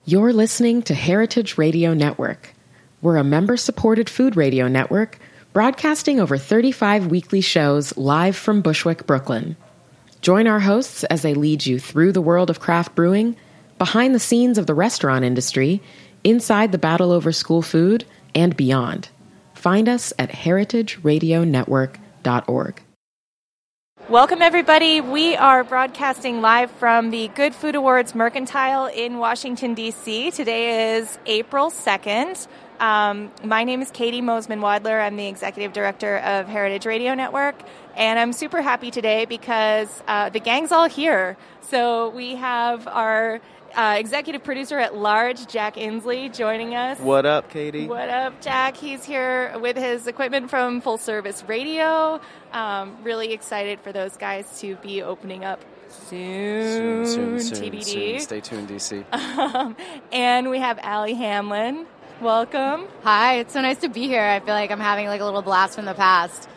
You're listening to Heritage Radio Network. We're a member-supported food radio network broadcasting over 35 weekly shows live from Bushwick, Brooklyn. Join our hosts as they lead you through the world of craft brewing, behind the scenes of the restaurant industry, inside the battle over school food, and beyond. Find us at heritageradionetwork.org. Welcome, everybody. We are broadcasting live from the Good Food Awards Mercantile in Washington, D.C. Today is April 2nd. My name is Katie Mosman-Wadler. I'm the Executive Director of Heritage Radio Network, and I'm super happy today because the gang's all here. So we have our Executive Producer at Large, Jack Inslee, joining us. What up, Katie? What up, Jack? He's here with his equipment from Full Service Radio. Really excited for those guys to be opening up soon. TBD. Soon. Stay tuned, DC. And we have Allie Hamlin. Welcome. Hi, it's so nice to be here. I feel like I'm having like a little blast from the past.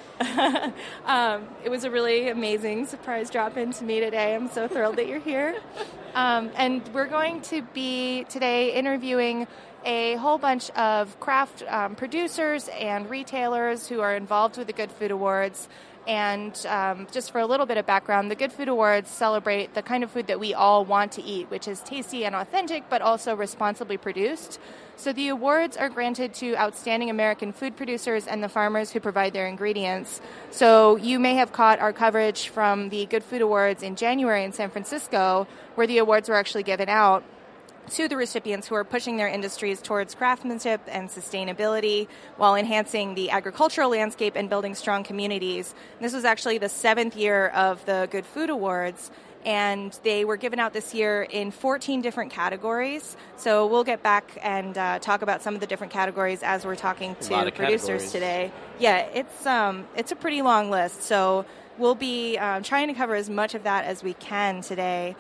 It was a really amazing surprise drop-in to me today. I'm so thrilled that you're here. And we're going to be today interviewing a whole bunch of craft producers and retailers who are involved with the Good Food Awards. And just for a little bit of background, the Good Food Awards celebrate the kind of food that we all want to eat, which is tasty and authentic, but also responsibly produced. So the awards are granted to outstanding American food producers and the farmers who provide their ingredients. So you may have caught our coverage from the Good Food Awards in January in San Francisco, where the awards were actually given out to the recipients who are pushing their industries towards craftsmanship and sustainability while enhancing the agricultural landscape and building strong communities. And this was actually the 7th year of the Good Food Awards, and they were given out this year in 14 different categories. So we'll get back and talk about some of the different categories as we're talking to producers today. Yeah, it's a pretty long list, so we'll be trying to cover as much of that as we can today.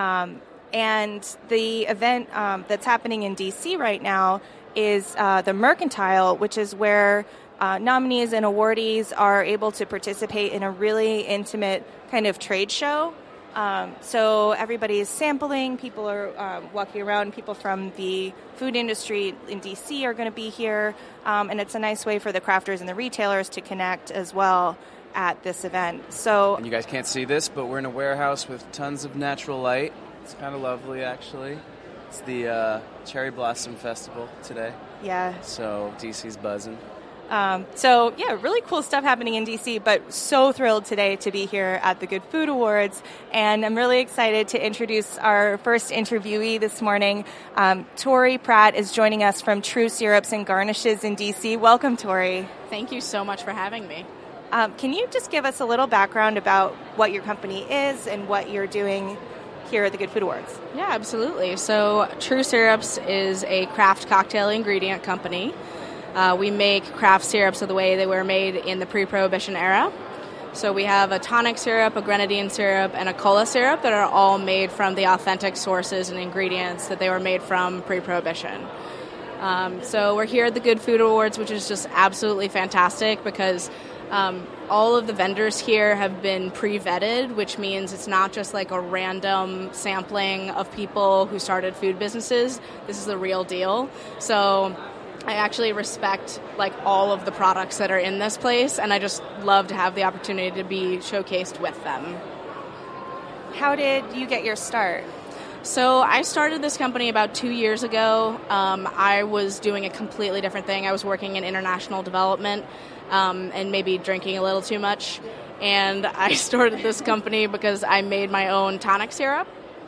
And the event that's happening in D.C. right now is the Mercantile, which is where nominees and awardees are able to participate in a really intimate kind of trade show. So everybody is sampling, people are walking around, people from the food industry in D.C. are going to be here, and it's a nice way for the crafters and the retailers to connect as well at this event. So, and you guys can't see this, but we're in a warehouse with tons of natural light. It's kind of lovely, actually. It's the Cherry Blossom Festival today. Yeah. So DC's buzzing. Really cool stuff happening in D.C., but so thrilled today to be here at the Good Food Awards. And I'm really excited to introduce our first interviewee this morning. Tori Pratt is joining us from True Syrups and Garnishes in D.C. Welcome, Tori. Thank you so much for having me. Can you just give us a little background about what your company is and what you're doing here at the Good Food Awards? Yeah, absolutely. So True Syrups is a craft cocktail ingredient company. We make craft syrups the way they were made in the pre-Prohibition era. So we have a tonic syrup, a grenadine syrup, and a cola syrup that are all made from the authentic sources and ingredients that they were made from pre-Prohibition. So we're here at the Good Food Awards, which is just absolutely fantastic because all of the vendors here have been pre-vetted, which means it's not just like a random sampling of people who started food businesses. This is the real deal. So I actually respect like all of the products that are in this place, and I just love to have the opportunity to be showcased with them. How did you get your start? So I started this company about 2 years ago. I was doing a completely different thing. I was working in international development and maybe drinking a little too much. And I started this company because I made my own tonic syrup.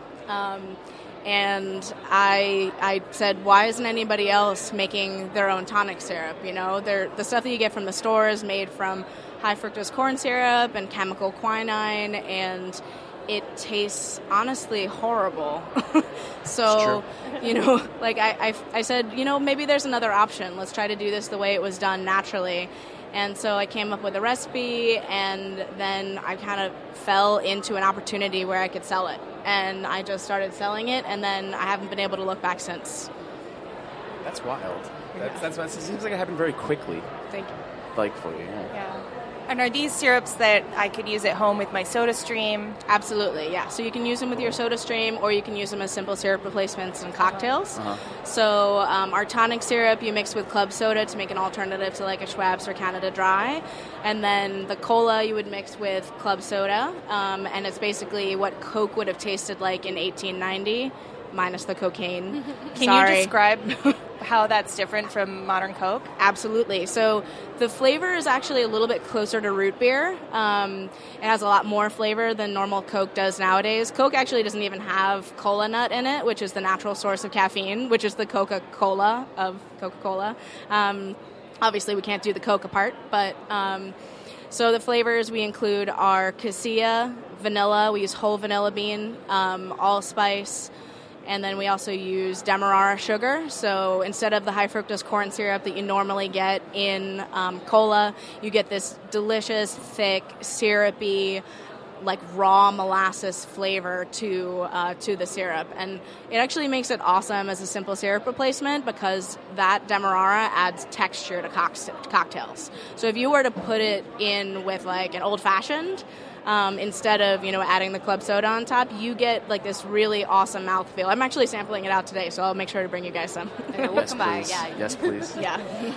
And I said, why isn't anybody else making their own tonic syrup? You know, the stuff that you get from the store is made from high fructose corn syrup and chemical quinine, and it tastes honestly horrible. So, you know, like I said, you know, maybe there's another option. Let's try to do this the way it was done naturally. And so I came up with a recipe, and then I kind of fell into an opportunity where I could sell it. And I just started selling it, and then I haven't been able to look back since. That's wild. It seems like it happened very quickly. Thank you. Like for you, Yeah. And are these syrups that I could use at home with my SodaStream? Absolutely, yeah. So you can use them with your SodaStream, or you can use them as simple syrup replacements in cocktails. So our tonic syrup you mix with club soda to make an alternative to like a Schweppes or Canada Dry. And then the cola you would mix with club soda. And it's basically what Coke would have tasted like in 1890, minus the cocaine. Can you describe how that's different from modern Coke? Absolutely. So the flavor is actually a little bit closer to root beer. It has a lot more flavor than normal Coke does nowadays. Coke actually doesn't even have cola nut in it, which is the natural source of caffeine, which is the Coca-Cola of Coca-Cola. Obviously, we can't do the Coca part, but so the flavors we include are cassia, vanilla. We use whole vanilla bean, allspice. And then we also use Demerara sugar. So instead of the high fructose corn syrup that you normally get in cola, you get this delicious, thick, syrupy, like raw molasses flavor to the syrup. And it actually makes it awesome as a simple syrup replacement because that Demerara adds texture to cocktails. So if you were to put it in with like an old-fashioned, instead of, adding the club soda on top, you get like this really awesome mouthfeel. I'm actually sampling it out today, so I'll make sure to bring you guys some. Okay, we'll come by. Yeah. Yes, please. Yeah.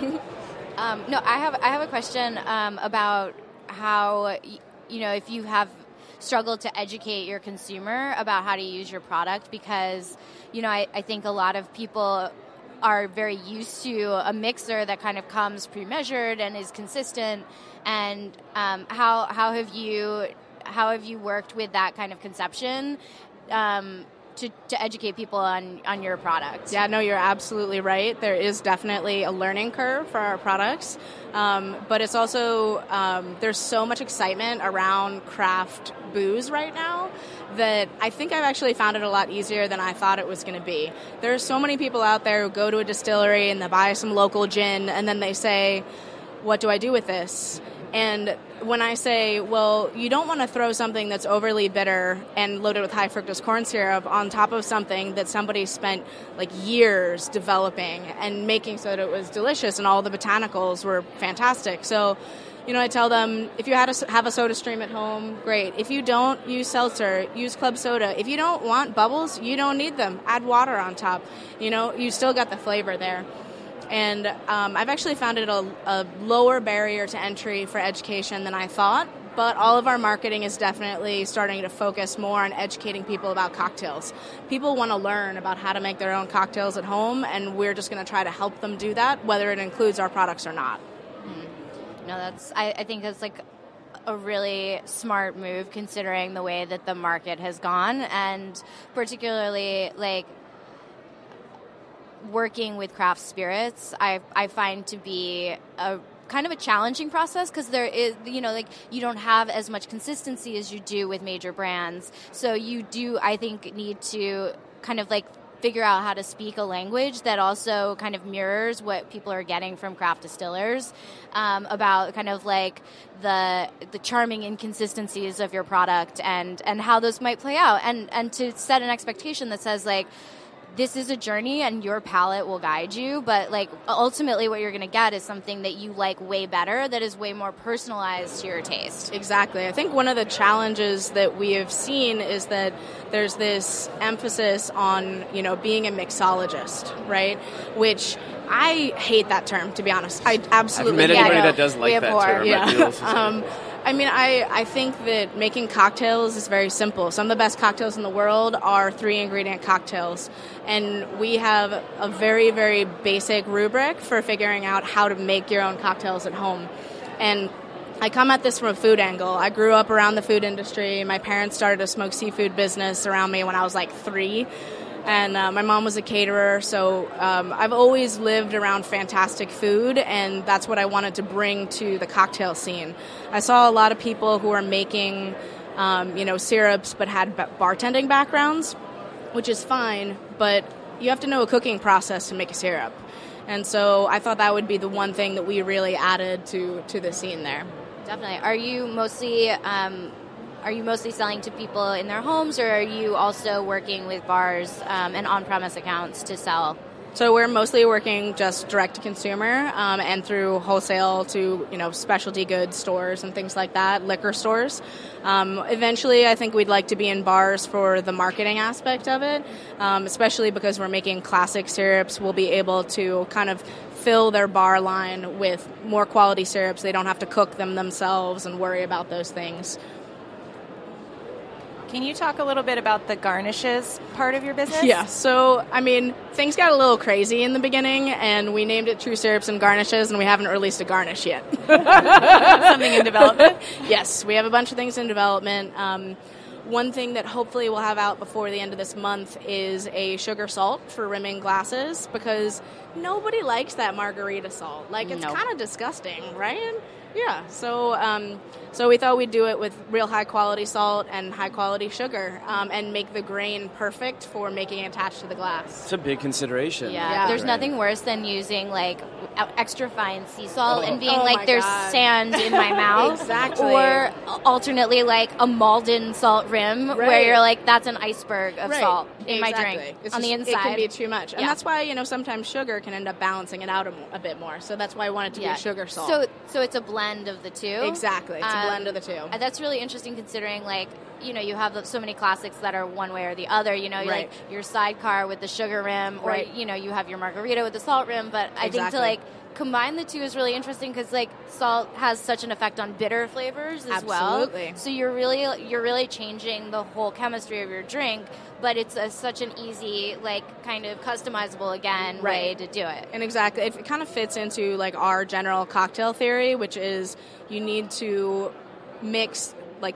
No, I have a question about how, if you have struggled to educate your consumer about how to use your product, because, I think a lot of people are very used to a mixer that kind of comes pre-measured and is consistent. And how have you worked with that kind of conception to educate people on your product? Yeah, no, you're absolutely right. There is definitely a learning curve for our products, but it's also there's so much excitement around craft booze right now that I think I've actually found it a lot easier than I thought it was going to be. There are so many people out there who go to a distillery and they buy some local gin and then they say, what do I do with this? And when I say, well, you don't want to throw something that's overly bitter and loaded with high fructose corn syrup on top of something that somebody spent like years developing and making so that it was delicious and all the botanicals were fantastic. So, I tell them, if you have a SodaStream at home, great. If you don't, use seltzer, use club soda. If you don't want bubbles, you don't need them. Add water on top. You still got the flavor there. And I've actually found it a lower barrier to entry for education than I thought, but all of our marketing is definitely starting to focus more on educating people about cocktails. People want to learn about how to make their own cocktails at home, and we're just going to try to help them do that, whether it includes our products or not. No, I think that's like a really smart move considering the way that the market has gone, and particularly like working with craft spirits, I find to be a kind of a challenging process because there is, you don't have as much consistency as you do with major brands. So you do, I think, need to kind of like figure out how to speak a language that also kind of mirrors what people are getting from craft distillers, about kind of like the charming inconsistencies of your product and how those might play out, and to set an expectation that says like, this is a journey and your palate will guide you, but like ultimately what you're going to get is something that you like way better, that is way more personalized to your taste. Exactly. I think one of the challenges that we have seen is that there's this emphasis on, being a mixologist, right? Which I hate that term, to be honest. I absolutely I've met anybody that does like that term. Yeah. I think that making cocktails is very simple. Some of the best cocktails in the world are 3-ingredient cocktails. And we have a very, very basic rubric for figuring out how to make your own cocktails at home. And I come at this from a food angle. I grew up around the food industry. My parents started a smoked seafood business around me when I was like 3. And my mom was a caterer, so I've always lived around fantastic food, and that's what I wanted to bring to the cocktail scene. I saw a lot of people who were making, syrups but had bartending backgrounds, which is fine, but you have to know a cooking process to make a syrup. And so I thought that would be the one thing that we really added to the scene there. Definitely. Are you mostly selling to people in their homes, or are you also working with bars and on-premise accounts to sell? So we're mostly working just direct to consumer and through wholesale to, specialty goods stores and things like that, liquor stores. Eventually, I think we'd like to be in bars for the marketing aspect of it, especially because we're making classic syrups. We'll be able to kind of fill their bar line with more quality syrups. They don't have to cook them themselves and worry about those things. Can you talk a little bit about the garnishes part of your business? Yeah, so, things got a little crazy in the beginning, and we named it True Syrups and Garnishes, and we haven't released a garnish yet. Something in development? Yes, we have a bunch of things in development. One thing that hopefully we'll have out before the end of this month is a sugar salt for rimming glasses, because nobody likes that margarita salt. It's kind of disgusting, right? Yeah, so we thought we'd do it with real high-quality salt and high-quality sugar and make the grain perfect for making it attached to the glass. It's a big consideration. Yeah. There's nothing worse than using, extra fine sea salt and being there's sand in my mouth. Exactly. Or alternately, a Malden salt rim where you're that's an iceberg of salt in my drink on the inside. It can be too much. And that's why, sometimes sugar can end up balancing it out a bit more. So that's why I wanted to be sugar salt. So it's a blend of the two. Exactly. It's a blend of the two. That's really interesting considering, you have so many classics that are one way or the other. Your sidecar with the sugar rim, or, you have your margarita with the salt rim. But I think to, combine the two is really interesting because, salt has such an effect on bitter flavors as well. Absolutely. So you're really changing the whole chemistry of your drink, but it's such an easy, kind of customizable, again, way to do it. And exactly. It kind of fits into, our general cocktail theory, which is you need to mix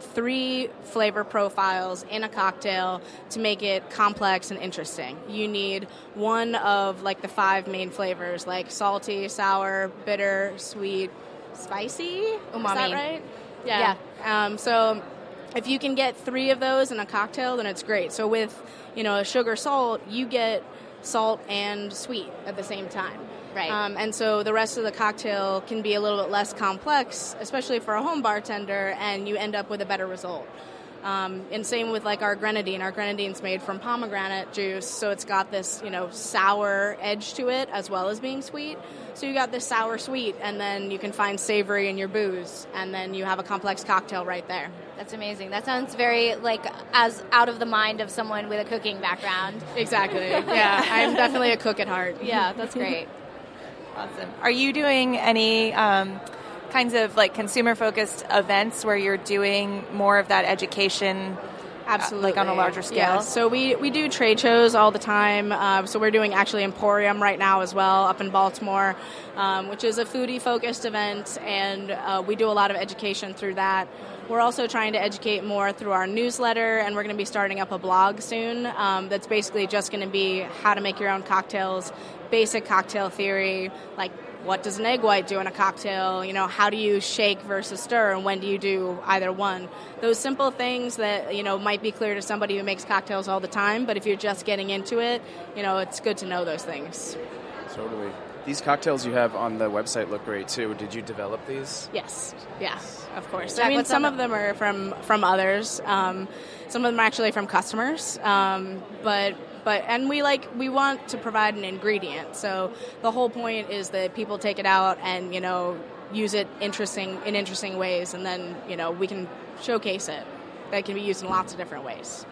3 flavor profiles in a cocktail to make it complex and interesting. You need one of the 5 main flavors, salty, sour, bitter, sweet, spicy. Umami. Is that right? Yeah. So if you can get 3 of those in a cocktail, then it's great. So with a sugar salt, you get salt and sweet at the same time. Right. And so the rest of the cocktail can be a little bit less complex, especially for a home bartender, and you end up with a better result. And same with our grenadine. Our grenadine's made from pomegranate juice, so it's got this, sour edge to it as well as being sweet. So you got this sour sweet, and then you can find savory in your booze, and then you have a complex cocktail right there. That's amazing. That sounds very as out of the mind of someone with a cooking background. Exactly. Yeah, I'm definitely a cook at heart. Yeah, that's great. Awesome. Are you doing any kinds of consumer-focused events where you're doing more of that education? Absolutely. On a larger scale? Yeah, so we do trade shows all the time. So we're doing actually Emporium right now as well up in Baltimore, which is a foodie-focused event, and we do a lot of education through that. We're also trying to educate more through our newsletter, and we're going to be starting up a blog soon that's basically just going to be how to make your own cocktails, basic cocktail theory, what does an egg white do in a cocktail? How do you shake versus stir, and when do you do either one? Those simple things that, might be clear to somebody who makes cocktails all the time, but if you're just getting into it, it's good to know those things. Totally. These cocktails you have on the website look great, too. Did you develop these? Yes. Yeah, of course. Jack, some of them are from others. Some of them are actually from customers. But we want to provide an ingredient. So the whole point is that people take it out and, use it in interesting ways, and then, we can showcase it. That can be used in lots of different ways.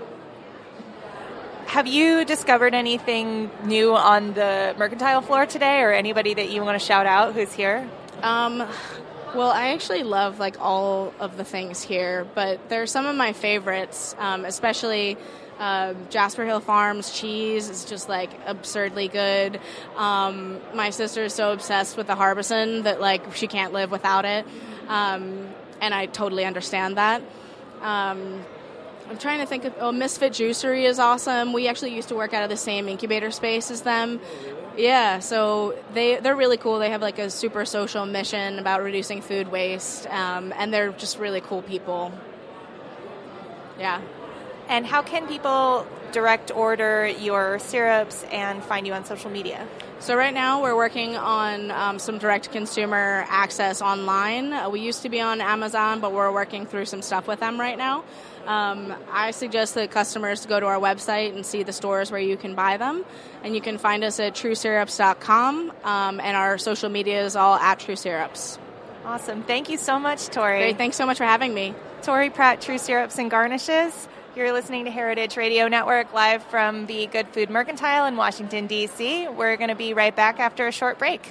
Have you discovered anything new on the mercantile floor today, or anybody that you want to shout out who's here? Well, I actually love all of the things here, but they're some of my favorites, especially Jasper Hill Farms cheese is just absurdly good. My sister is so obsessed with the Harbison that she can't live without it, and I totally understand that. I'm trying to think of... Misfit Juicery is awesome. We actually used to work out of the same incubator space as them. Yeah, so they're really cool. They have a super social mission about reducing food waste, and they're just really cool people. Yeah. And how can people direct order your syrups and find you on social media? So right now we're working on some direct-to-consumer access online. We used to be on Amazon, but we're working through some stuff with them right now. I suggest that customers go to our website and see the stores where you can buy them. And you can find us at truesyrups.com, and our social media is all at True Syrups. Awesome. Thank you so much, Tori. Great. Thanks so much for having me. Tori Pratt, True Syrups and Garnishes. You're listening to Heritage Radio Network live from the Good Food Mercantile in Washington, D.C. We're going to be right back after a short break.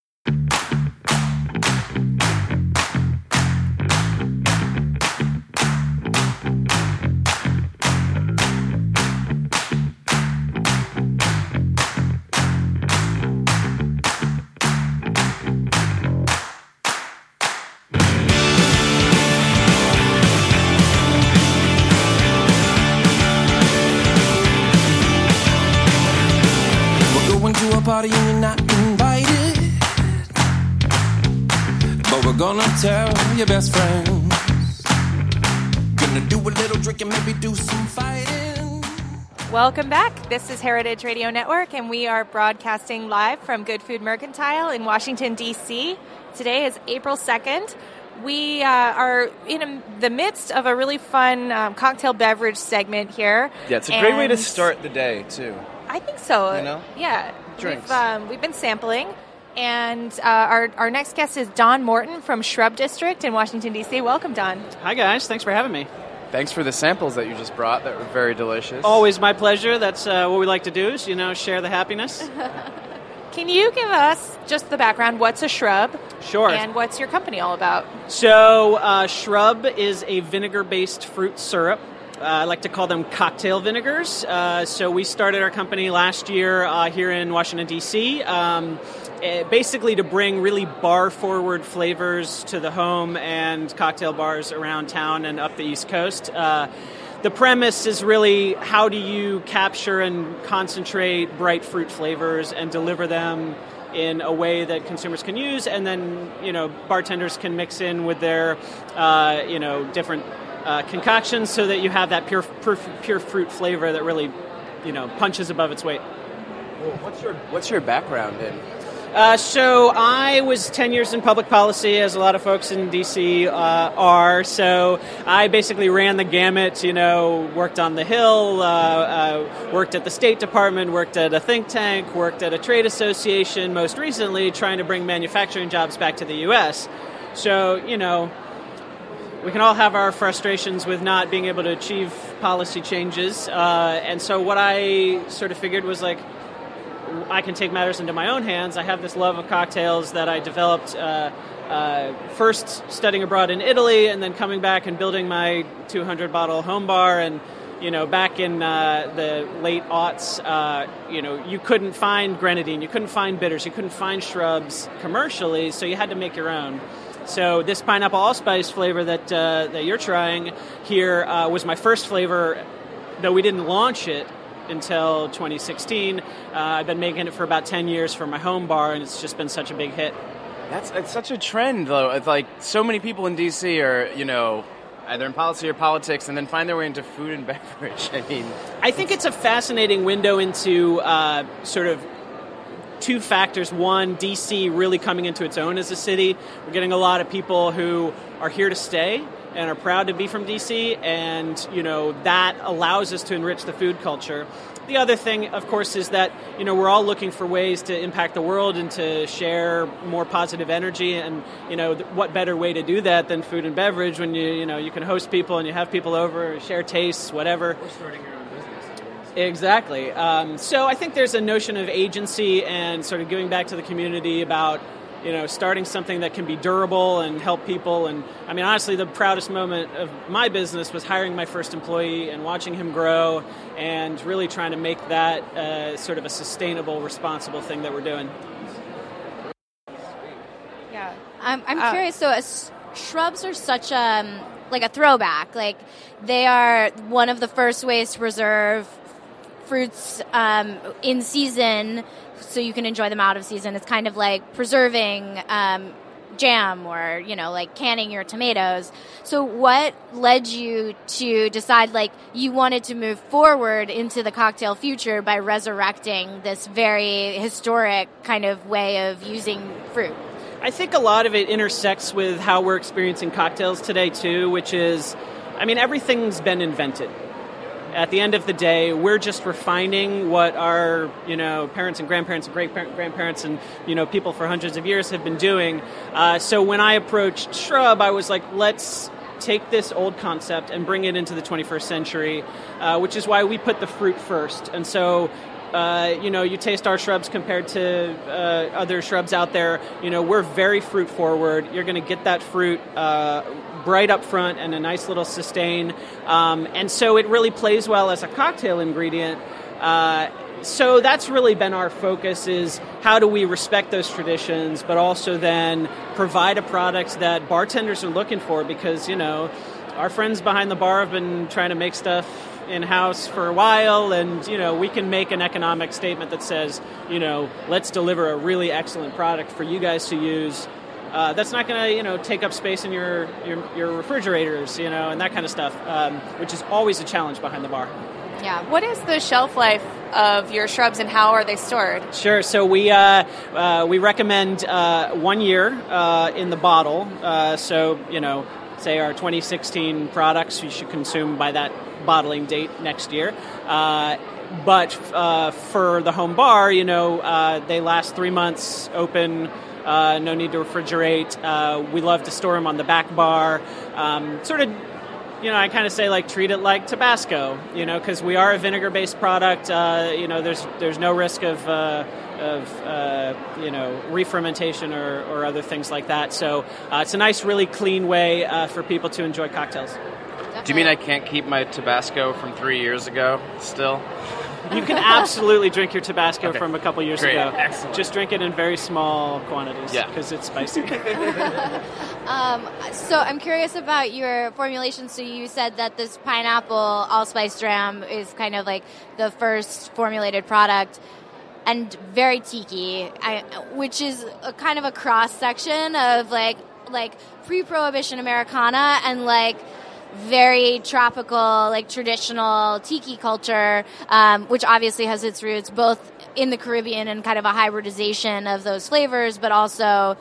Party and you're not invited, but we're gonna tell your best friends. Gonna do a little drinking, maybe do some fighting. Welcome back. This is Heritage Radio Network, and we are broadcasting live from Good Food Mercantile in Washington, D.C. Today is April 2nd. We are in the midst of a really fun cocktail beverage segment here. Yeah, it's a great way to start the day, too. I think so. You know? Yeah. Drinks. We've been sampling, and our next guest is Don Morton from Shrub District in Washington, D.C. Welcome, Don. Hi, guys. Thanks for having me. Thanks for the samples that you just brought. That were very delicious. Always my pleasure. That's what we like to do is, share the happiness. Can you give us just the background? What's a shrub? Sure. And what's your company all about? So Shrub is a vinegar-based fruit syrup. I like to call them cocktail vinegars. So we started our company last year here in Washington, D.C., basically to bring really bar-forward flavors to the home and cocktail bars around town and up the East Coast. The premise is really how do you capture and concentrate bright fruit flavors and deliver them in a way that consumers can use, and then, bartenders can mix in with their, different concoctions so that you have that pure fruit flavor that really, punches above its weight. Well, what's your background in? So I was 10 years in public policy, as a lot of folks in D.C. are. So I basically ran the gamut, worked on the Hill, worked at the State Department, worked at a think tank, worked at a trade association, most recently trying to bring manufacturing jobs back to the U.S. So, we can all have our frustrations with not being able to achieve policy changes. And so what I sort of figured was I can take matters into my own hands. I have this love of cocktails that I developed first studying abroad in Italy and then coming back and building my 200-bottle home bar. And, back in the late aughts, you couldn't find grenadine, you couldn't find bitters, you couldn't find shrubs commercially, so you had to make your own. So this pineapple allspice flavor that you're trying here was my first flavor, though we didn't launch it until 2016. I've been making it for about 10 years for my home bar, and it's just been such a big hit. It's such a trend, though. It's like so many people in D.C. are, either in policy or politics, and then find their way into food and beverage. I think it's a fascinating window into sort of two factors. One, D.C. really coming into its own as a city. We're getting a lot of people who are here to stay and are proud to be from D.C., and, that allows us to enrich the food culture. The other thing, of course, is that, we're all looking for ways to impact the world and to share more positive energy, and, what better way to do that than food and beverage when you can host people and you have people over, share tastes, whatever. Or starting your own business. Exactly. So I think there's a notion of agency and sort of giving back to the community about, starting something that can be durable and help people. And honestly, the proudest moment of my business was hiring my first employee and watching him grow and really trying to make that sort of a sustainable, responsible thing that we're doing. Yeah. I'm curious. So shrubs are such a throwback. They are one of the first ways to preserve fruits in season, so you can enjoy them out of season. It's kind of like preserving jam or, canning your tomatoes. So what led you to decide, you wanted to move forward into the cocktail future by resurrecting this very historic kind of way of using fruit? I think a lot of it intersects with how we're experiencing cocktails today, too, which is, I mean, everything's been invented. At the end of the day, we're just refining what our, parents and grandparents and great-grandparents and, people for hundreds of years have been doing. So when I approached Shrub, I was like, let's take this old concept and bring it into the 21st century, which is why we put the fruit first. And so, you taste our shrubs compared to other shrubs out there. We're very fruit forward. You're going to get that fruit bright up front and a nice little sustain. And so it really plays well as a cocktail ingredient. So that's really been our focus, is how do we respect those traditions, but also then provide a product that bartenders are looking for, because, our friends behind the bar have been trying to make stuff in-house for a while, and, we can make an economic statement that says, let's deliver a really excellent product for you guys to use. That's not going to, take up space in your refrigerators, and that kind of stuff, which is always a challenge behind the bar. Yeah. What is the shelf life of your shrubs, and how are they stored? Sure. So we recommend 1 year in the bottle. So, say our 2016 products you should consume by that bottling date next year. But for the home bar, they last 3 months open. No need to refrigerate. We love to store them on the back bar. I kind of say, treat it like Tabasco, because we are a vinegar-based product. There's no risk of re-fermentation or other things like that. So it's a nice, really clean way for people to enjoy cocktails. Do you mean I can't keep my Tabasco from 3 years ago still? You can absolutely drink your Tabasco from a couple years Great. ago. Excellent. Just drink it in very small quantities because it's spicy. So I'm curious about your formulation. So you said that this pineapple allspice dram is kind of like the first formulated product, and very tiki, which is a kind of a cross-section of like pre-Prohibition Americana and very tropical, traditional tiki culture, which obviously has its roots both in the Caribbean and kind of a hybridization of those flavors, but also,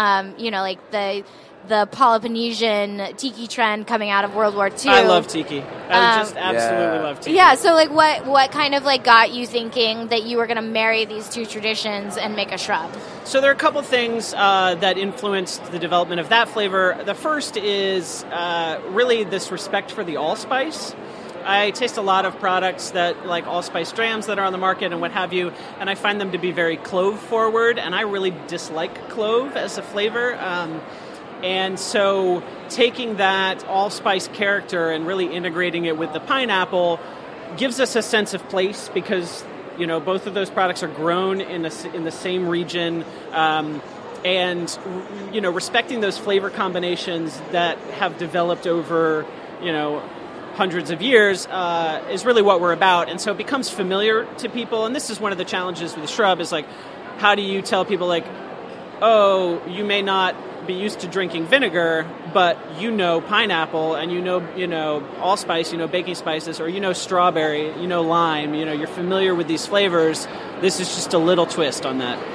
the Peloponnesian tiki trend coming out of World War II. I love tiki. I just absolutely love tiki. Yeah, so what kind of got you thinking that you were going to marry these two traditions and make a shrub? So there are a couple things that influenced the development of that flavor. The first is really this respect for the allspice. I taste a lot of products that allspice drams that are on the market and what have you, and I find them to be very clove forward, and I really dislike clove as a flavor. And so taking that allspice character and really integrating it with the pineapple gives us a sense of place, because both of those products are grown in the same region, and respecting those flavor combinations that have developed over hundreds of years is really what we're about. And so it becomes familiar to people, and this is one of the challenges with the shrub, is how do you tell people oh, you may not be used to drinking vinegar, but pineapple, and allspice, baking spices, or strawberry, lime, you're familiar with these flavors. This is just a little twist on that.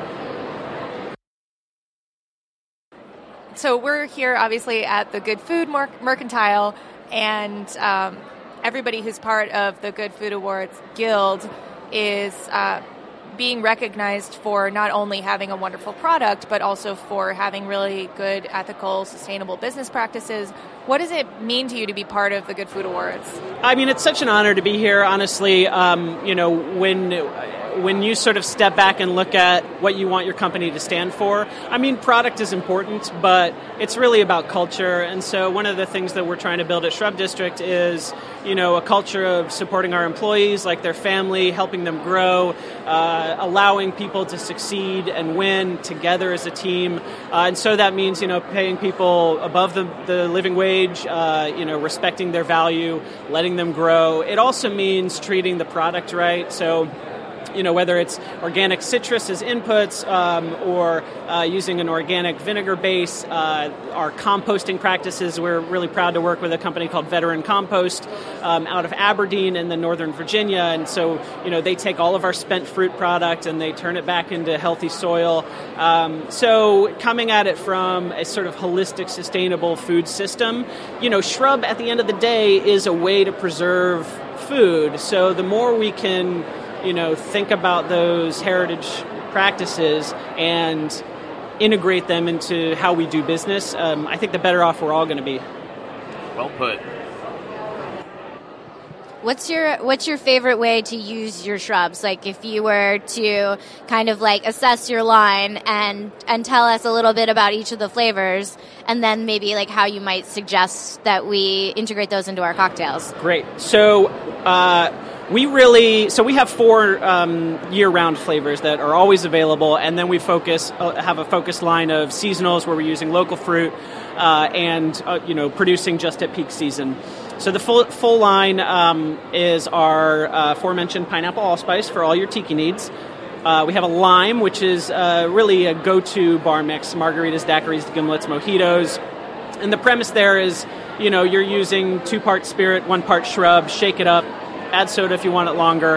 So we're here obviously at the Good Food Mercantile, and everybody who's part of the Good Food Awards Guild is being recognized for not only having a wonderful product, but also for having really good, ethical, sustainable business practices. What does it mean to you to be part of the Good Food Awards? I mean, it's such an honor to be here, honestly. When you sort of step back and look at what you want your company to stand for, I mean, product is important, but it's really about culture. And so one of the things that we're trying to build at Shrub District is, a culture of supporting our employees, their family, helping them grow, allowing people to succeed and win together as a team. And so that means, paying people above the living wage, respecting their value, letting them grow. It also means treating the product right. So whether it's organic citrus as inputs or using an organic vinegar base. Our composting practices, we're really proud to work with a company called Veteran Compost out of Aberdeen in the Northern Virginia. And so, they take all of our spent fruit product and they turn it back into healthy soil. So coming at it from a sort of holistic, sustainable food system, shrub at the end of the day is a way to preserve food. So the more we can, think about those heritage practices and integrate them into how we do business, I think the better off we're all going to be. Well put. What's your favorite way to use your shrubs? Like if you were to kind of like assess your line and tell us a little bit about each of the flavors, and then maybe like how you might suggest that we integrate those into our cocktails. Great. So we have 4 year-round flavors that are always available, and then we have a focused line of seasonals where we're using local fruit and producing just at peak season. So the full line is our aforementioned pineapple allspice for all your tiki needs. We have a lime, which is really a go-to bar mix: margaritas, daiquiris, gimlets, mojitos. And the premise there is, you're using 2 parts spirit, 1 part shrub. Shake it up, add soda if you want it longer.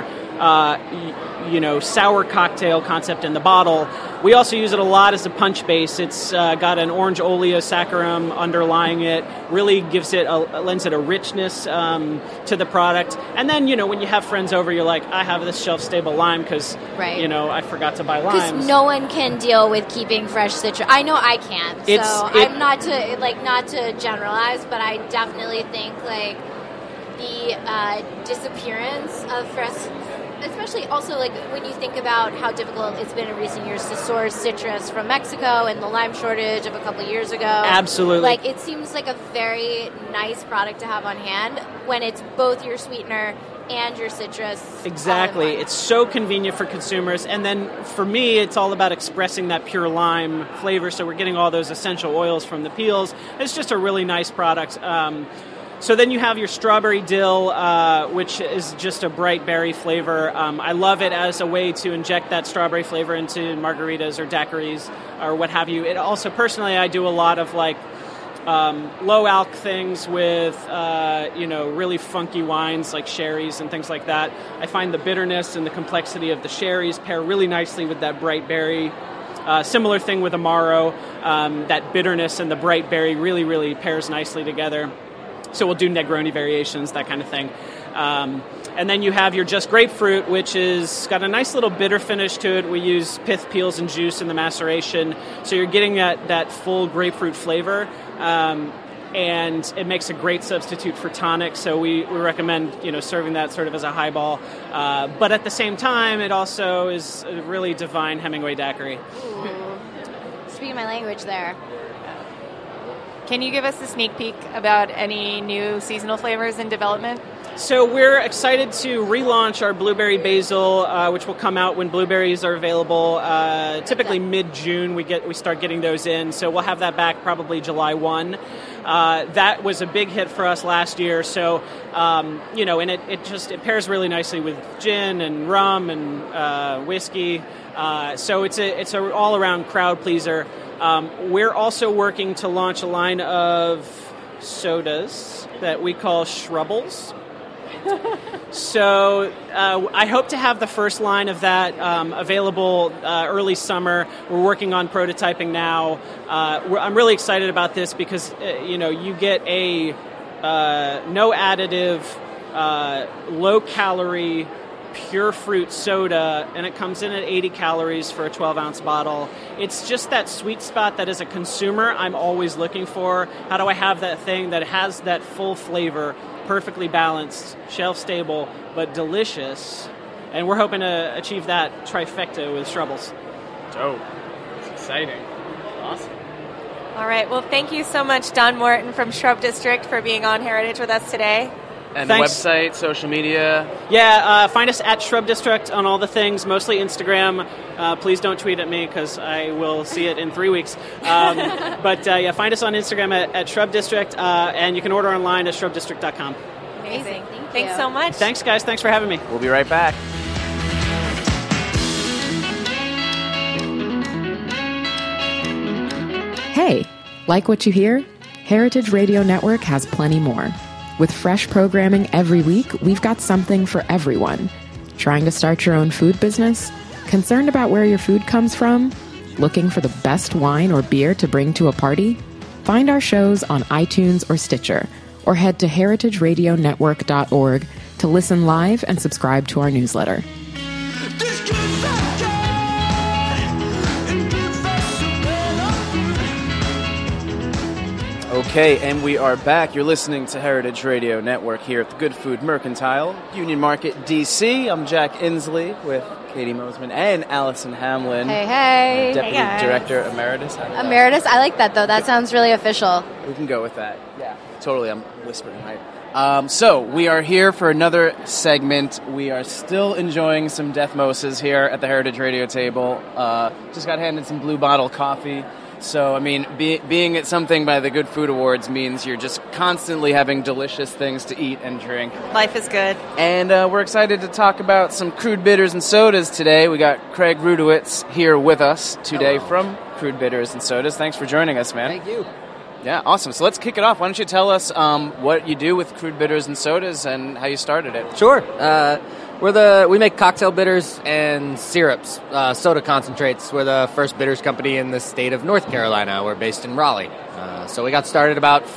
Sour cocktail concept in the bottle. We also use it a lot as a punch base. It's got an orange oleosaccharum underlying it. Really lends it a richness to the product. And then, when you have friends over, you're like, I have this shelf-stable lime because, I forgot to buy limes. Because no one can deal with keeping fresh citrus. I know I can't. I'm not to generalize, but I definitely think like the disappearance of fresh, especially also like when you think about how difficult it's been in recent years to source citrus from Mexico and the lime shortage of a couple of years ago. Absolutely. Like it seems like a very nice product to have on hand when it's both your sweetener and your citrus. Exactly. It's so convenient for consumers. And then for me, it's all about expressing that pure lime flavor. So we're getting all those essential oils from the peels. It's just a really nice product. So then you have your strawberry dill, which is just a bright berry flavor. I love it as a way to inject that strawberry flavor into margaritas or daiquiris or what have you. It also, personally, I do a lot of like low alc things with, really funky wines like sherries and things like that. I find the bitterness and the complexity of the sherries pair really nicely with that bright berry. Similar thing with Amaro. That bitterness and the bright berry really, really pairs nicely together. So we'll do Negroni variations, that kind of thing. And then you have your just grapefruit, which is got a nice little bitter finish to it. We use pith, peels, and juice in the maceration. So you're getting that full grapefruit flavor. And it makes a great substitute for tonic. So we recommend, serving that sort of as a highball. But at the same time, it also is a really divine Hemingway daiquiri. Ooh. Speaking my language there. Can you give us a sneak peek about any new seasonal flavors in development? So we're excited to relaunch our blueberry basil, which will come out when blueberries are available. Typically mid-June we start getting those in. So we'll have that back probably July 1. That was a big hit for us last year. So, and it pairs really nicely with gin and rum and whiskey. So it's a all-around crowd pleaser. We're also working to launch a line of sodas that we call Shrubbles. So I hope to have the first line of that available early summer. We're working on prototyping now. I'm really excited about this because, you get a no additive, low-calorie, pure fruit soda, and it comes in at 80 calories for a 12-ounce bottle. It's just that sweet spot that as a consumer I'm always looking for. How do I have that thing that has that full flavor, perfectly balanced, shelf-stable, but delicious? And we're hoping to achieve that trifecta with Shrubbles. Oh, it's exciting. Awesome. All right. Well, thank you so much, Don Morton from Shrub District, for being on Heritage with us today. And Thanks. Website, social media? Yeah, find us at Shrub District on all the things, mostly Instagram. Please don't tweet at me because I will see it in 3 weeks. But find us on Instagram at Shrub District, and you can order online at shrubdistrict.com. Amazing. Thank you. Thanks so much. Thanks, guys. Thanks for having me. We'll be right back. Hey, like what you hear? Heritage Radio Network has plenty more. With fresh programming every week, we've got something for everyone. Trying to start your own food business? Concerned about where your food comes from? Looking for the best wine or beer to bring to a party? Find our shows on iTunes or Stitcher, or head to heritageradionetwork.org to listen live and subscribe to our newsletter. Okay, and we are back. You're listening to Heritage Radio Network here at the Good Food Mercantile, Union Market, D.C. I'm Jack Inslee with Katie Mosman and Allison Hamlin. Hey. Deputy Director Emeritus. Emeritus? I like that, though. That sounds really official. We can go with that. Yeah. Totally. I'm whispering, right? So, we are here for another segment. We are still enjoying some Deathmoses here at the Heritage Radio table. Just got handed some Blue Bottle coffee. So, I mean, being at something by the Good Food Awards means you're just constantly having delicious things to eat and drink. Life is good. And we're excited to talk about some crude bitters and sodas today. We got Craig Rudowitz here with us today from Crude Bitters and Sodas. Thanks for joining us, man. Thank you. Yeah, awesome. So let's kick it off. Why don't you tell us what you do with Crude Bitters and Sodas and how you started it? Sure. We make cocktail bitters and syrups, soda concentrates. We're the first bitters company in the state of North Carolina. We're based in Raleigh. So we got started about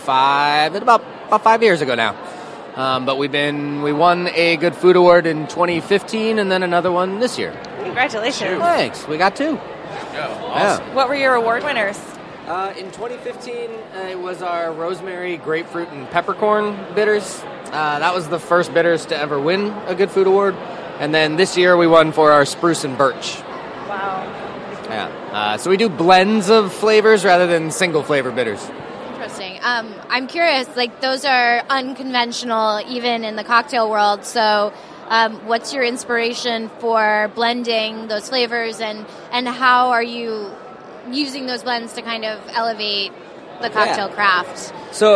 5 years ago now. But we won a Good Food Award in 2015 and then another one this year. Congratulations. Thanks. We got 2. Oh, awesome. Yeah. What were your award winners? In 2015, it was our rosemary, grapefruit, and peppercorn bitters. That was the first bitters to ever win a Good Food Award. And then this year we won for our spruce and birch. Wow. Yeah. So we do blends of flavors rather than single flavor bitters. Interesting. I'm curious, like, those are unconventional even in the cocktail world. So what's your inspiration for blending those flavors, and how are you using those blends to kind of elevate the cocktail craft? So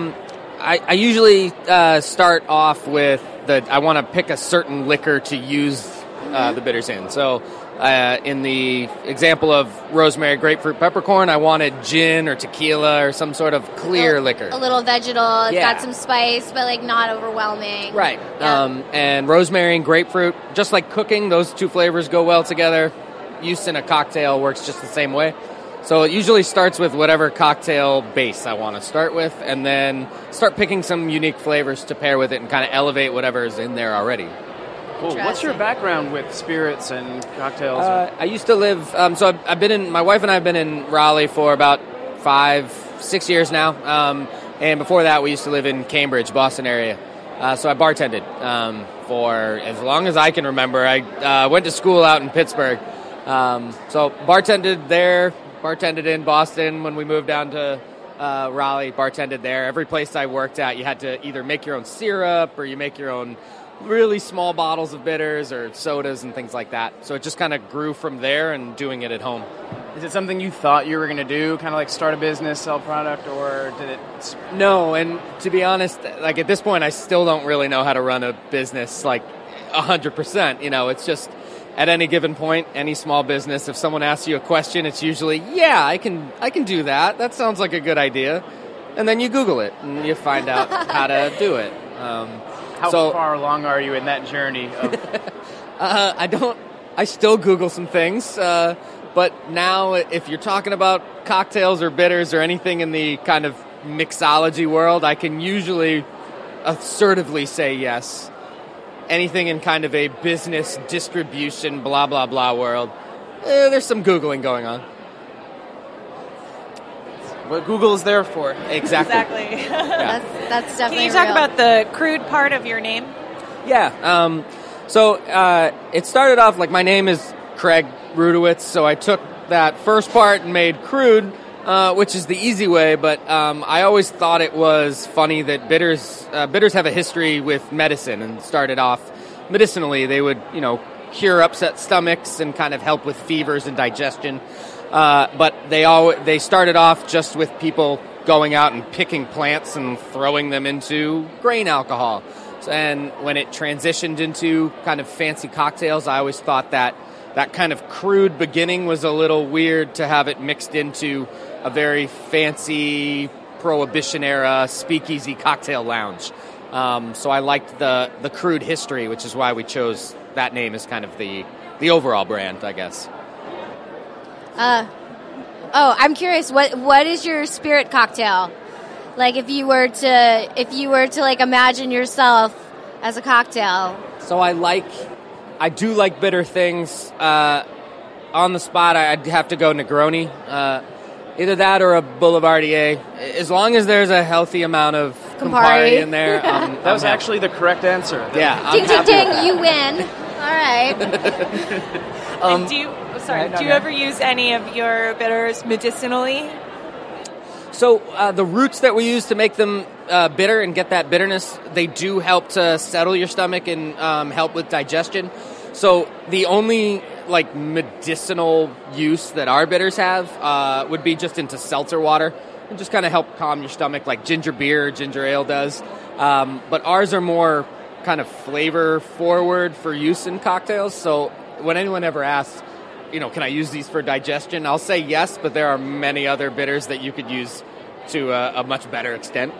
I usually start off with I want to pick a certain liquor to use the bitters in. So in the example of rosemary, grapefruit, peppercorn, I wanted gin or tequila or some sort of clear liquor. A little vegetal. It's Yeah. got some spice, but like not overwhelming. Right. Yeah. And rosemary and grapefruit, just like cooking, those two flavors go well together. Use in a cocktail works just the same way. So it usually starts with whatever cocktail base I want to start with, and then start picking some unique flavors to pair with it and kind of elevate whatever is in there already. Cool. What's your background with spirits and cocktails? I used to live, my wife and I have been in Raleigh for about 5-6 years now. And before that, we used to live in Cambridge, Boston area. So I bartended for as long as I can remember. I went to school out in Pittsburgh. So bartended there, bartended in Boston when we moved down to Raleigh, bartended there. Every place I worked at, you had to either make your own syrup or you make your own really small bottles of bitters or sodas and things like that. So it just kind of grew from there and doing it at home. Is it something you thought you were going to do, kind of like start a business, sell product, or did it? No, and to be honest, like at this point, I still don't really know how to run a business like 100%. You know, it's just at any given point, any small business, if someone asks you a question, it's usually, yeah, I can do that. That sounds like a good idea. And then you Google it and you find out how to do it. How far along are you in that journey? I still Google some things, but now if you're talking about cocktails or bitters or anything in the kind of mixology world, I can usually assertively say yes. Anything in kind of a business distribution, blah, blah, blah world, there's some Googling going on. What Google is there for. Exactly. Yeah. That's definitely Can you talk real. about the crude part of your name? Yeah. So it started off like my name is Craig Rudowitz, so I took that first part and made crude, which is the easy way, but I always thought it was funny that bitters have a history with medicine and started off medicinally. They would, cure upset stomachs and kind of help with fevers and digestion. But they started off just with people going out and picking plants and throwing them into grain alcohol. And when it transitioned into kind of fancy cocktails, I always thought that that kind of crude beginning was a little weird to have it mixed into a very fancy Prohibition-era speakeasy cocktail lounge. So I liked the crude history, which is why we chose that name as kind of the overall brand, I guess. I'm curious. What is your spirit cocktail? Like, if you were to like imagine yourself as a cocktail. So I do like bitter things. On the spot, I'd have to go Negroni. Either that or a Boulevardier. As long as there's a healthy amount of Campari in there. That was actually the correct answer. Yeah. Ding, ding, ding, you win. All right. And do you ever use any of your bitters medicinally? So the roots that we use to make them bitter and get that bitterness, they do help to settle your stomach and help with digestion. So the only medicinal use that our bitters have would be just into seltzer water and just kind of help calm your stomach, like ginger beer or ginger ale does. But ours are more kind of flavor forward for use in cocktails. So when anyone ever asks, can I use these for digestion? I'll say yes, but there are many other bitters that you could use to a much better extent.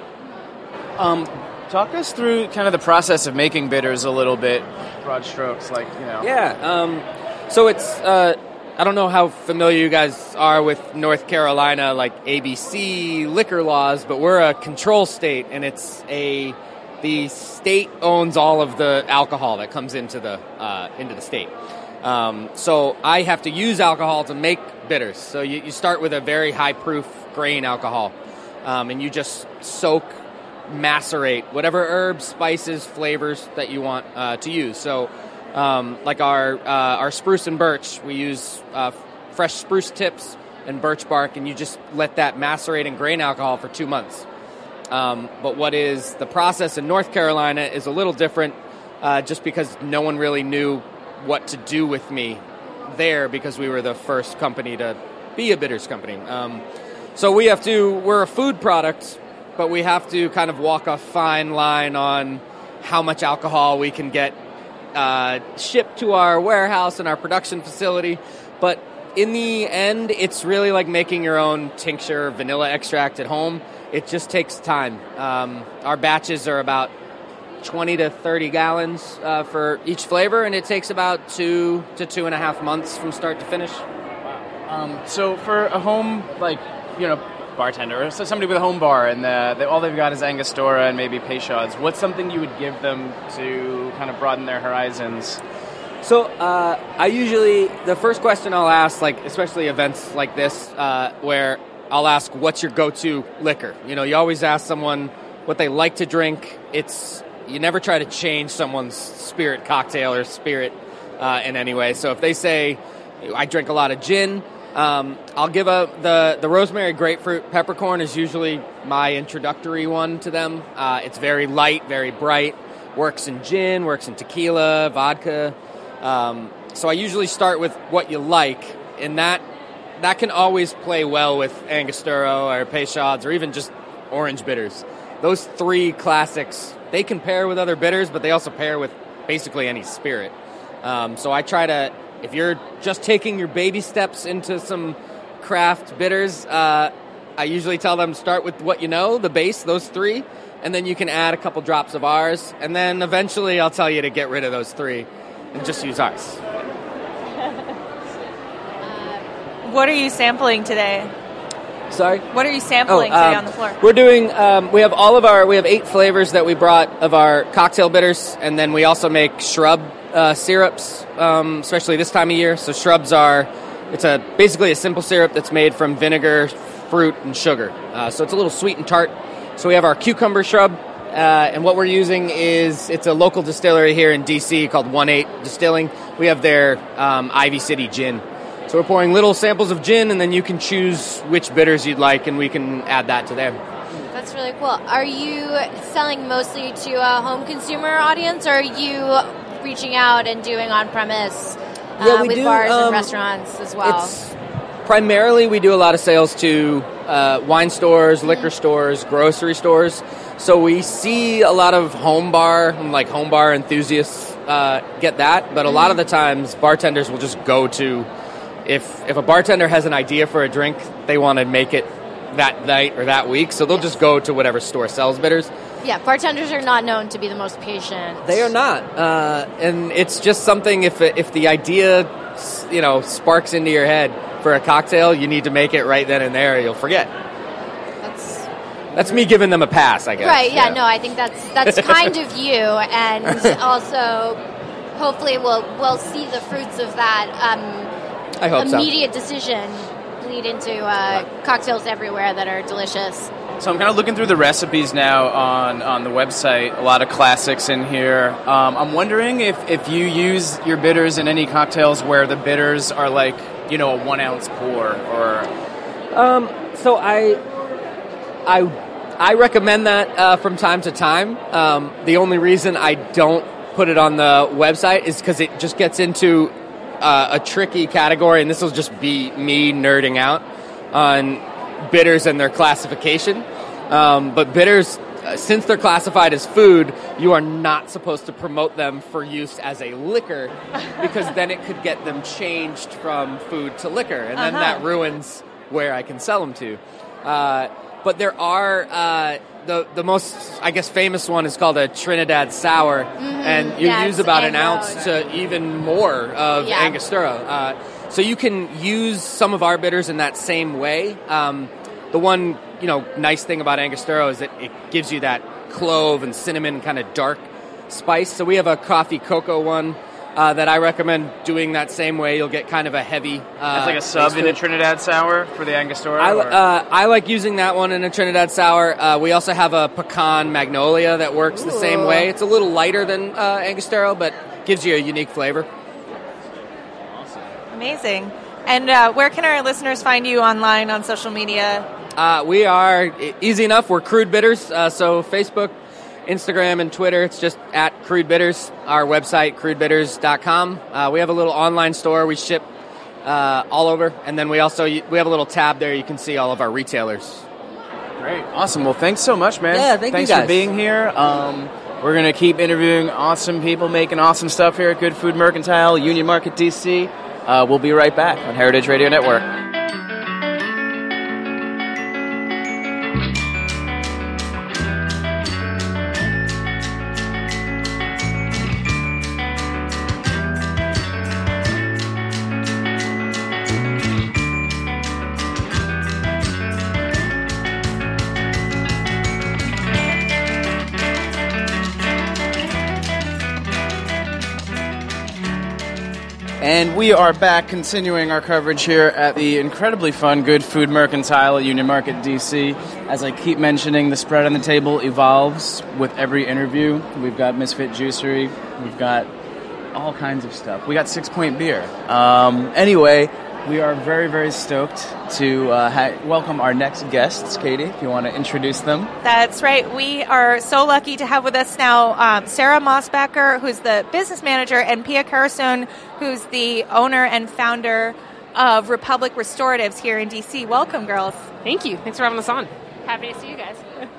Talk us through kind of the process of making bitters a little bit, broad strokes, Yeah. So it's, I don't know how familiar you guys are with North Carolina, like ABC liquor laws, but we're a control state, and the state owns all of the alcohol that comes into the state. So I have to use alcohol to make bitters. So you start with a very high proof grain alcohol, and you just macerate whatever herbs, spices, flavors that you want to use. So like our spruce and birch, we use fresh spruce tips and birch bark, and you just let that macerate in grain alcohol for 2 months. But what is the process in North Carolina is a little different, just because no one really knew what to do with me there, because we were the first company to be a bitters company. So we're a food product, but we have to kind of walk a fine line on how much alcohol we can get shipped to our warehouse and our production facility. But in the end, it's really like making your own tincture, vanilla extract at home. It just takes time. Our batches are about 20 to 30 gallons for each flavor, and it takes about 2 to 2.5 months from start to finish. Wow. So for a home, bartender, or so somebody with a home bar, and all they've got is Angostura and maybe Peychaud's, what's something you would give them to kind of broaden their horizons? So I usually, the first question I'll ask, especially events like this, where I'll ask, what's your go-to liquor? You always ask someone what they like to drink. You never try to change someone's spirit cocktail or spirit in any way. So if they say, I drink a lot of gin, I'll give the rosemary grapefruit peppercorn is usually my introductory one to them. It's very light, very bright, works in gin, works in tequila, vodka. So I usually start with what you like, and that can always play well with Angostura or Peychaud's or even just orange bitters. Those three classics, they can pair with other bitters, but they also pair with basically any spirit. So I try to, if you're just taking your baby steps into some craft bitters, I usually tell them start with what the base, those three, and then you can add a couple drops of ours, and then eventually I'll tell you to get rid of those three and just use ours. What are you sampling today? Sorry? What are you sampling today on the floor? We're doing, we have 8 flavors that we brought of our cocktail bitters, and then we also make shrub syrups, especially this time of year. So shrubs it's basically a simple syrup that's made from vinegar, fruit, and sugar. So it's a little sweet and tart. So we have our cucumber shrub, and what we're using it's a local distillery here in D.C. called 1-8 Distilling. We have their Ivy City gin. So we're pouring little samples of gin, and then you can choose which bitters you'd like, and we can add that to them. That's really cool. Are you selling mostly to a home consumer audience, or are you reaching out and doing on-premise with bars and restaurants as well? Primarily, we do a lot of sales to wine stores, liquor stores, grocery stores. So we see a lot of home bar enthusiasts get that, but a lot of the times bartenders will just go to, if a bartender has an idea for a drink, they want to make it that night or that week, so they'll just go to whatever store sells bitters. Yeah, bartenders are not known to be the most patient. They are not, and it's just something. If the idea, sparks into your head for a cocktail, you need to make it right then and there. Or you'll forget. That's me giving them a pass, I guess. Right? Yeah. No, I think that's kind of you, and also hopefully we'll see the fruits of that. I hope immediate decision lead into cocktails everywhere that are delicious. So I'm kind of looking through the recipes now on the website. A lot of classics in here. I'm wondering if you use your bitters in any cocktails where the bitters are like, a 1 ounce pour or. So I recommend that from time to time. The only reason I don't put it on the website is because it just gets into a tricky category, and this will just be me nerding out on bitters and their classification. But bitters, since they're classified as food, you are not supposed to promote them for use as a liquor, because then it could get them changed from food to liquor, and then that ruins where I can sell them to. But there are the most, I guess, famous one is called a Trinidad Sour, and you use about an ounce to even more of Angostura. So you can use some of our bitters in that same way. The one, nice thing about Angostura is that it gives you that clove and cinnamon kind of dark spice. So we have a coffee cocoa one that I recommend doing that same way. You'll get kind of a heavy... It's like a sub in a Trinidad Sour for the Angostura? I like using that one in a Trinidad Sour. We also have a pecan magnolia that works the same way. It's a little lighter than Angostura, but gives you a unique flavor. Amazing. And where can our listeners find you online on social media? We are, easy enough, we're Crude Bitters. So Facebook, Instagram, and Twitter, it's just at Crude Bitters. Our website, crudebitters.com. We have a little online store. We ship all over. And then we have a little tab there. You can see all of our retailers. Great. Awesome. Well, thanks so much, man. Yeah, thanks for being here. We're going to keep interviewing awesome people making awesome stuff here at Good Food Mercantile, Union Market, D.C. We'll be right back on Heritage Radio Network. And we are back continuing our coverage here at the incredibly fun Good Food Mercantile at Union Market, D.C. As I keep mentioning, the spread on the table evolves with every interview. We've got Misfit Juicery. We've got all kinds of stuff. We got 6 Point Beer. Anyway, we are very, very stoked to welcome our next guests. Katie, if you want to introduce them. That's right. We are so lucky to have with us now Sarah Mossbacher, who's the business manager, and Pia Carstone, who's the owner and founder of Republic Restoratives here in D.C. Welcome, girls. Thank you. Thanks for having us on. Happy to see you guys.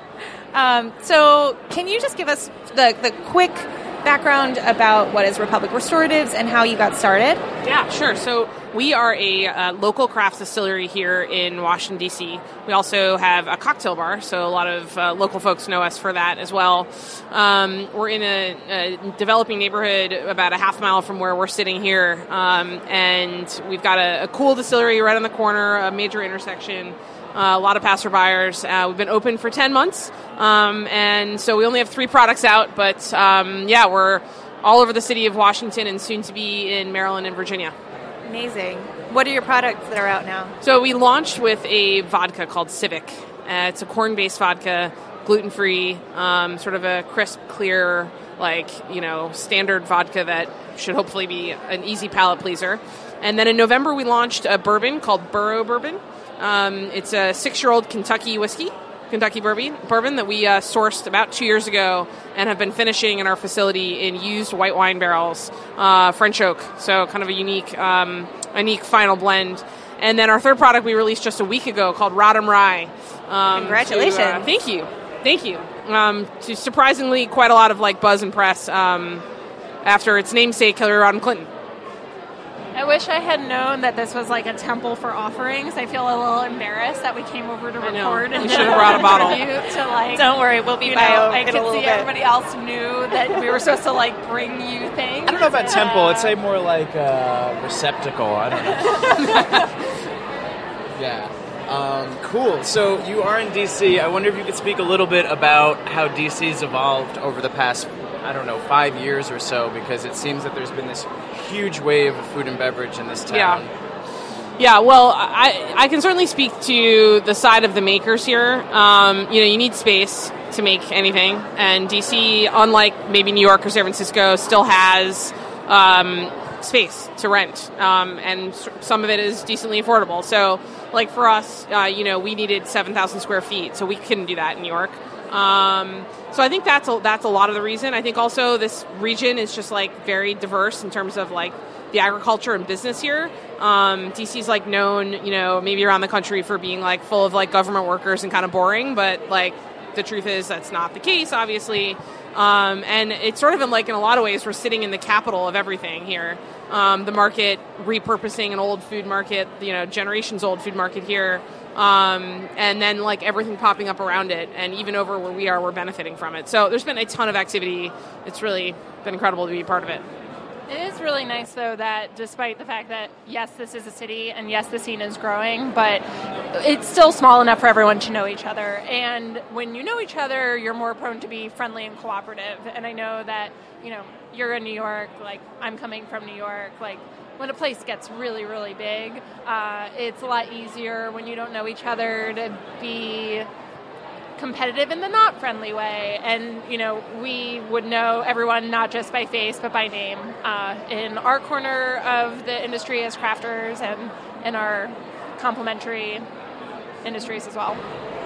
So can you just give us the quick background about what is Republic Restoratives and how you got started? Yeah, sure. So we are a local craft distillery here in Washington, D.C. We also have a cocktail bar, so a lot of local folks know us for that as well. We're in a developing neighborhood about a half mile from where we're sitting here, and we've got a cool distillery right on the corner, a major intersection. A lot of passerbyers. We've been open for 10 months, and so we only have 3 products out, but we're all over the city of Washington and soon to be in Maryland and Virginia. Amazing. What are your products that are out now? So we launched with a vodka called Civic. It's a corn-based vodka, gluten-free, sort of a crisp, clear, standard vodka that should hopefully be an easy palate pleaser. And then in November we launched a bourbon called Burro Bourbon. It's a 6-year-old Kentucky bourbon that we sourced about 2 years ago and have been finishing in our facility in used white wine barrels, French oak. So kind of a unique final blend. And then our third product we released just a week ago called Rodham Rye. Congratulations! Thank you. To surprisingly quite a lot of buzz and press. after its namesake, Hillary Rodham Clinton. I wish I had known that this was like a temple for offerings. I feel a little embarrassed that we came over to record. We should have brought a bottle. To like, Don't worry, we'll be by I in could a little see bit. everybody else knew that we were supposed to like bring you things. I don't know about temple. I'd say more like receptacle. I don't know. Yeah. Cool. So you are in D.C. I wonder if you could speak a little bit about how D.C.'s evolved over the past, 5 years or so, because it seems that there's been this huge wave of food and beverage in this town. Yeah, well, I can certainly speak to the side of the makers here. You need space to make anything, and DC, unlike maybe New York or San Francisco, still has space to rent, and some of it is decently affordable. So, like for us, we needed 7,000 square feet, so we couldn't do that in New York. So I think that's a lot of the reason. I think also this region is just like very diverse in terms of like the agriculture and business here. DC's like known, maybe around the country for being like full of like government workers and kind of boring, but like the truth is that's not the case, obviously. And it's sort of in a lot of ways we're sitting in the capital of everything here. The market repurposing an old food market, generations old food market here. And then like everything popping up around it, and even over where we are, we're benefiting from it. So there's been a ton of activity. It's really been incredible to be part of it. It is really nice, though, that despite the fact that, yes, this is a city, and yes, the scene is growing, but it's still small enough for everyone to know each other. And when you know each other, you're more prone to be friendly and cooperative. And I know that, you're in New York, like, I'm coming from New York, like, when a place gets really, really big, it's a lot easier when you don't know each other to be competitive in the not friendly way. And we would know everyone not just by face but by name in our corner of the industry as crafters and in our complementary industries as well.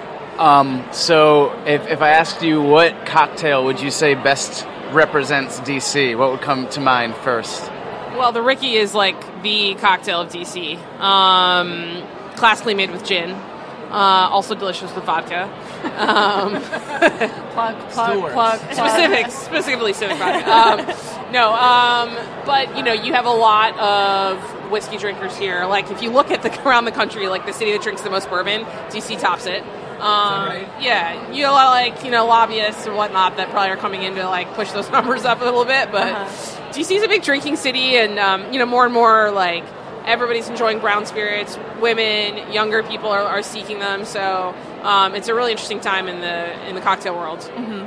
So if I asked you what cocktail would you say best represents DC, what would come to mind first? Well, the Ricky is like the cocktail of DC. Classically made with gin. Also delicious with vodka. Plug. Specifically civic vodka. But you have a lot of whiskey drinkers here. Like if you look at around the country, like the city that drinks the most bourbon, DC tops it. Right? Yeah, you have a lot of lobbyists and whatnot that probably are coming in to push those numbers up a little bit. But DC is a big drinking city, and more and more everybody's enjoying brown spirits. Women, younger people are seeking them. So it's a really interesting time in the cocktail world. Mm-hmm.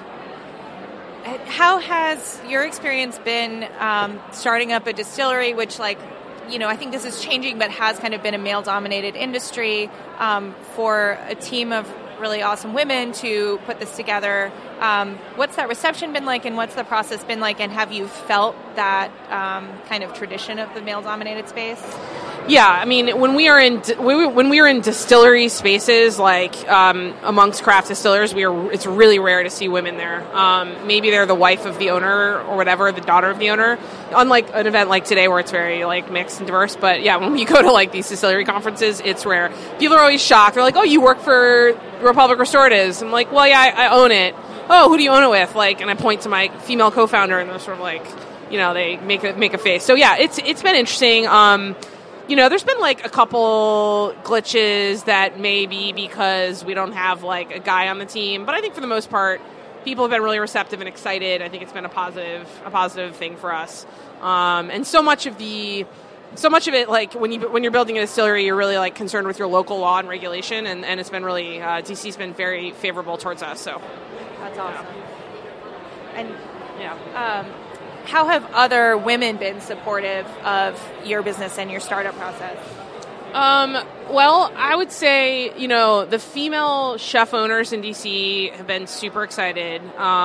How has your experience been starting up a distillery, which I think this is changing, but has kind of been a male-dominated industry, for a team of really awesome women to put this together? What's that reception been like, and what's the process been like, and have you felt that kind of tradition of the male-dominated space? Yeah, I mean, when we are in distillery spaces, amongst craft distillers, it's really rare to see women there. Maybe they're the wife of the owner or whatever, the daughter of the owner. Unlike an event like today where it's very mixed and diverse. But yeah, when we go to these distillery conferences, it's rare. People are always shocked. They're like, "Oh, you work for Republic Restoratives?" I'm like, "Well, yeah, I own it." "Oh, who do you own it with?" And I point to my female co-founder, and they're sort of they make a face. So yeah, it's been interesting. There's been a couple glitches that may be because we don't have a guy on the team, but I think for the most part, people have been really receptive and excited. I think it's been a positive thing for us. And so much of it, when you're building a distillery, you're really concerned with your local law and regulation, and it's been really DC's been very favorable towards us. So that's awesome. And yeah. How have other women been supportive of your business and your startup process? Well, I would say, the female chef owners in DC have been super excited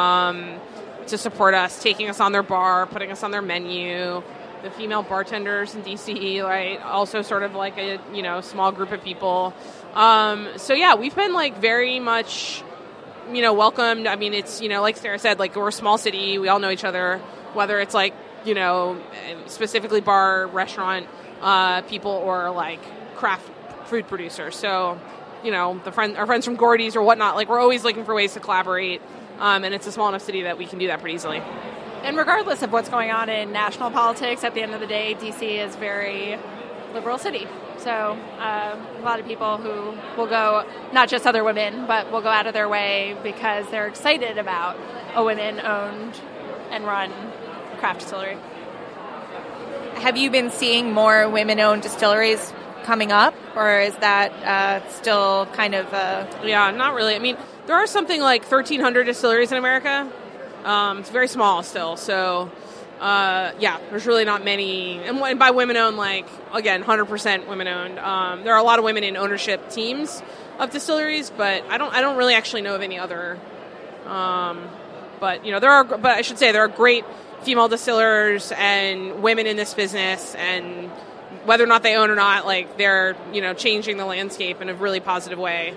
to support us, taking us on their bar, putting us on their menu. The female bartenders in DC, right, also sort of a, small group of people. So yeah, we've been very much, welcomed. I mean, it's, like Sarah said, we're a small city. We all know each other. Whether it's specifically bar, restaurant people, or craft food producers. So, our friends from Gordy's or whatnot, we're always looking for ways to collaborate. And it's a small enough city that we can do that pretty easily. And regardless of what's going on in national politics, at the end of the day, D.C. is a very liberal city. So a lot of people who will go, not just other women, but will go out of their way because they're excited about a women-owned and run craft distillery. Have you been seeing more women-owned distilleries coming up, or is that still kind of... Yeah, not really. I mean, there are something like 1,300 distilleries in America. It's very small still, so there's really not many. And by women-owned, like, again, 100% women-owned. There are a lot of women in ownership teams of distilleries, but I don't really actually know of any other. But I should say there are great female distillers and women in this business, and whether or not they own or not, like, they're changing the landscape in a really positive way.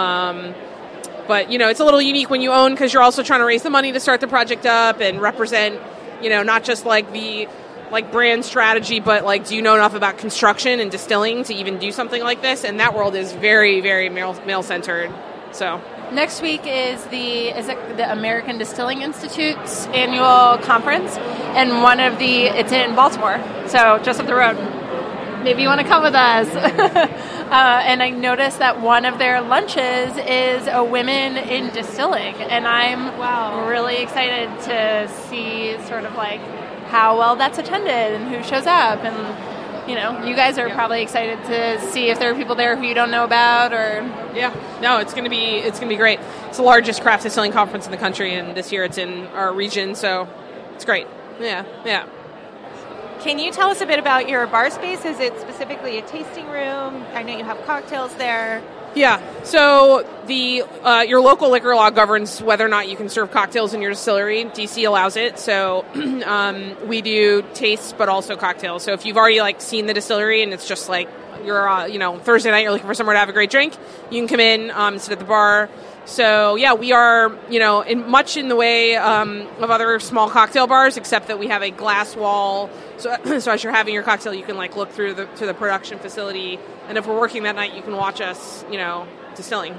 But, it's a little unique when you own because you're also trying to raise the money to start the project up and represent, not just like the brand strategy, but like, do you know enough about construction and distilling to even do something like this? And that world is very, very male-centered. So next week is the American Distilling Institute's annual conference, and it's in Baltimore, so just up the road. Maybe you want to come with us. And I noticed that one of their lunches is a women in distilling, and I'm really excited to see sort of like how well that's attended and who shows up. And you guys are probably excited to see if there are people there who you don't know about, or it's going to be great. It's the largest craft distilling conference in the country, and this year it's in our region, so it's great. Yeah. Can you tell us a bit about your bar space? Is it specifically a tasting room? I know you have cocktails there. Yeah. So your local liquor law governs whether or not you can serve cocktails in your distillery. DC allows it. So we do tastes, but also cocktails. So if you've already seen the distillery and it's just like you're Thursday night, you're looking for somewhere to have a great drink, you can come in, sit at the bar. So, we are, in the way of other small cocktail bars, except that we have a glass wall. So as you're having your cocktail, you can, look through to the production facility. And if we're working that night, you can watch us, distilling.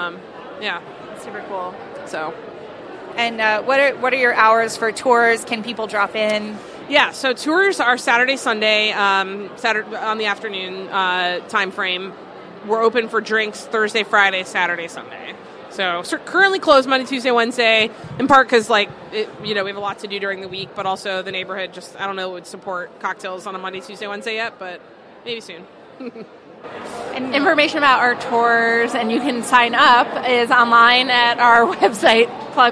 Super cool. So. And what are your hours for tours? Can people drop in? Yeah, so tours are Saturday, Sunday, Saturday on the afternoon time frame. We're open for drinks Thursday, Friday, Saturday, Sunday. So currently closed Monday, Tuesday, Wednesday, in part because, we have a lot to do during the week, but also the neighborhood just, I don't know, would support cocktails on a Monday, Tuesday, Wednesday yet, but maybe soon. And information about our tours, and you can sign up, is online at our website, plug,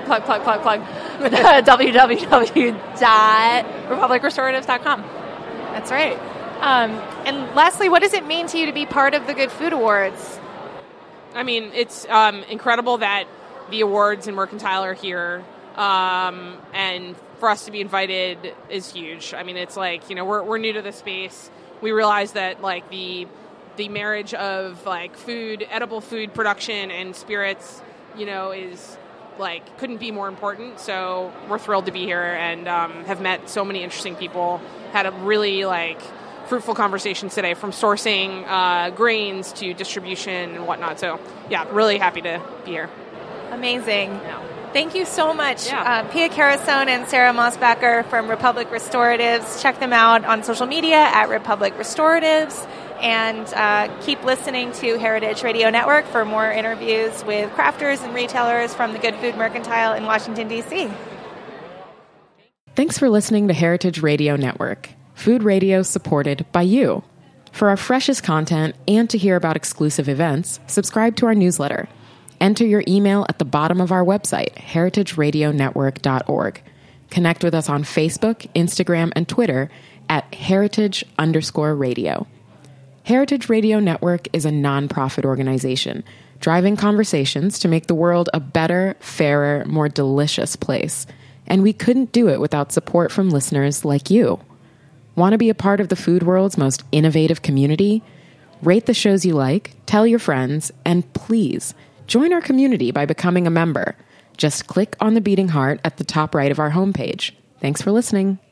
www.republicrestoratives.com. That's right. And lastly, what does it mean to you to be part of the Good Food Awards? I mean, it's incredible that the awards in Mercantile are here, and for us to be invited is huge. I mean, it's we're new to the space. We realize that the marriage of food, edible food production and spirits, is couldn't be more important. So we're thrilled to be here and have met so many interesting people. Had a really fruitful conversations today, from sourcing grains to distribution and whatnot. So, really happy to be here. Amazing. Yeah. Thank you so much, Pia Carasone and Sarah Mossbacher from Republic Restoratives. Check them out on social media at Republic Restoratives, and keep listening to Heritage Radio Network for more interviews with crafters and retailers from the Good Food Mercantile in Washington, D.C. Thanks for listening to Heritage Radio Network. Food radio supported by you. For our freshest content and to hear about exclusive events, subscribe to our newsletter. Enter your email at the bottom of our website, heritageradionetwork.org. Connect with us on Facebook, Instagram, and Twitter at heritage_radio. Heritage Radio Network is a nonprofit organization driving conversations to make the world a better, fairer, more delicious place. And we couldn't do it without support from listeners like you. Want to be a part of the food world's most innovative community? Rate the shows you like, tell your friends, and please join our community by becoming a member. Just click on the beating heart at the top right of our homepage. Thanks for listening.